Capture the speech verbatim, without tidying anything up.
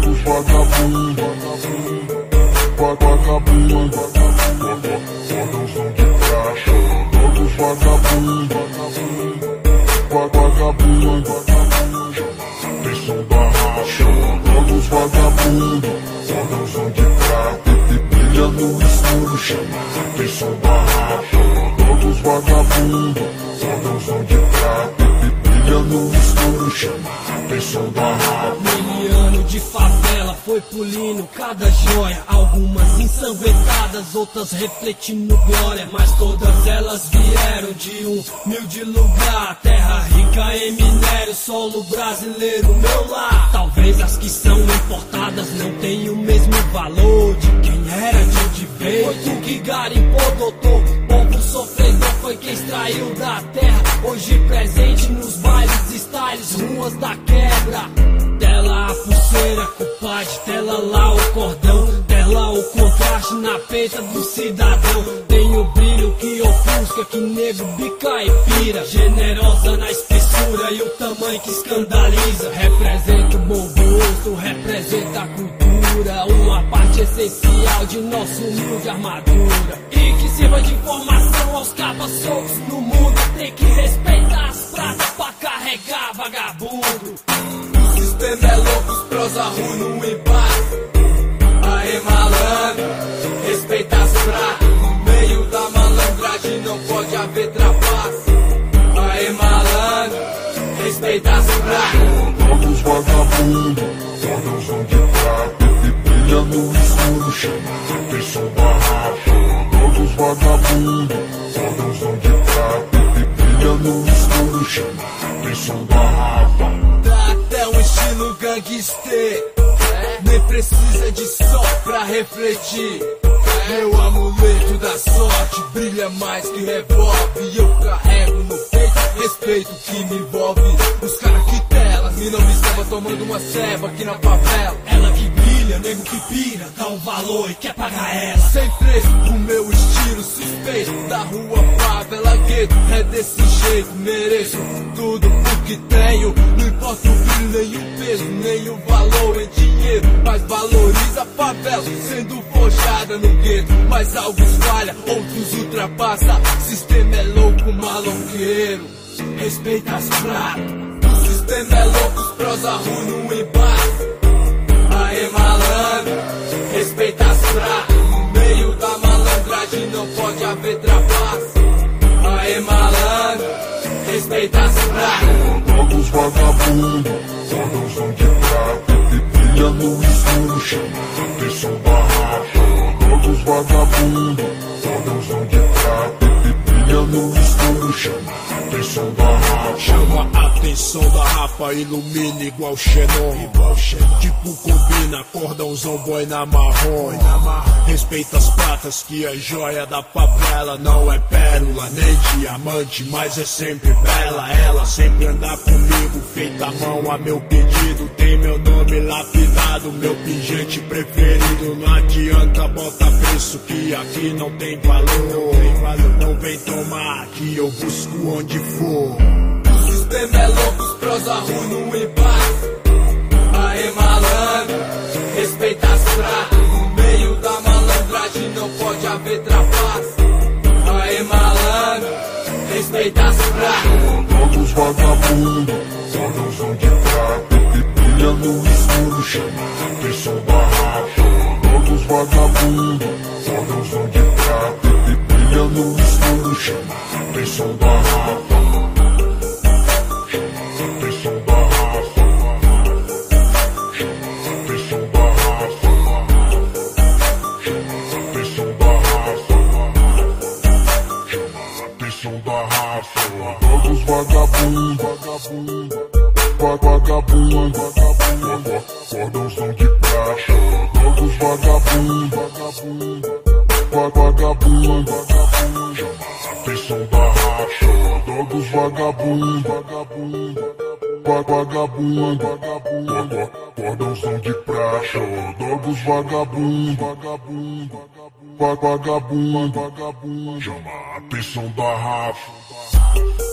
Todos vagabundo, vagabundo, cordãozão de praça. Todos vagabundo, vagabundo, tem som da racha. Todos vagabundo, cordãozão de prata, brilha no escuro, chama, tem som da racha. Todos vagabundo, cordãozão de prata, brilha no escuro, chama, tem som da racha. Miliano de favela foi pulindo cada joia, algumas ensanguentadas, outras refletindo glória, mas todas elas vieram de um humilde lugar, terra rica em minério, solo brasileiro, meu lar. Talvez as que são importadas não tenham o mesmo valor de quem era de onde veio. Foi tu que garimpou, doutor, povo sofredor foi quem extraiu da terra, hoje presente nos bailes, styles, ruas da quebra. Tela a pulseira, compadre, tela lá o cordão, tela o contraste na peita do cidadão. Tem o brilho que ofusca, que nego bica e pira, generosa na espessura e o tamanho que escandaliza. Representa o bom gosto, representa a cultura, uma parte essencial de nossa humilde armadura. E que sirva de informação aos capas soltos no mundo, tem que respeitar as pratas pra carregar vagabundo. O sistema é louco, os prosa ruim no embate. Aê malandro, respeita as pratas. No meio da malandragem não pode haver trapaça. Aê malandro, respeita as pratas. Todos vagabundo, cordãozão de prata, brilha no escuro, chama, tem som da racha. Todos vagabundo, cordãozão de prata, brilha no escuro, chama, tem som da racha. Dá até um estilo gangster, nem precisa de sol pra refletir. Meu amuleto da sorte brilha mais que revólver, e eu carrego no peito respeito que me envolve. Os caras que telas, me não me estava tomando uma ceva aqui na favela. Ela que brilha, nego que pira, dá um valor e quer pagar ela. Sem preço, o meu estilo suspeito, da rua, favela, gueto, é desse jeito, mereço tudo o que tenho. Não importa o brilho, nem o peso, nem o valor em dinheiro, mas valoriza a favela, sendo forjada no gueto. Mas alguns falha, outros ultrapassa, sistema é louco, maloqueiro, respeita as pratas. O sistema é louco, os prosa ruim no embate. Aê malandro, respeita as pratas. No meio da malandragem não pode haver trapaça. Aê malandro, respeita as pratas. Todos vagabundo, cordãozão de prata, brilha no escuro, chama, tem som da racha. Todos vagabundo, cordãozão de prata, brilha no escuro, chama, tem som da racha. Chama a atenção da rapa, ilumina igual Xenon. Igual Xenon. Tipo combina, cordãozão boina marrom. Respeita as pratas que é joia da favela. Não é pérola nem diamante, mas é sempre bela. Ela sempre anda comigo, feita a mão a meu pedido. Tem meu nome lapidado, meu pingente preferido. Não adianta botar preço que aqui não tem valor. Não vem tomar que eu busco onde for. O sistema é louco, os prosa ruim no embate. Aê malandro, respeita as pratas. No meio da malandragem não pode haver trapaça. Aê malandro, respeita as pratas. Todos vagabundo, cordãozão de prata, brilha no escuro, chama, tem som da racha. Todos vagabundo, cordãozão de prata, brilha no escuro, chama, tem som da racha. Tem som da raça, tem som da raça, tem som da raça, tem som da raça. Todos vagabundo, vagabundo, vagabundo, cordãozão de praça. Todos vagabundo, vagabundo, vagabundo, tem som da racha. Todos vagabundo, vagabundo, vagabundo, vagabundo, cordãozão de praça. Todos vagabundo, vagabundo, vagabundo, vagabundo, chama a atenção da raça.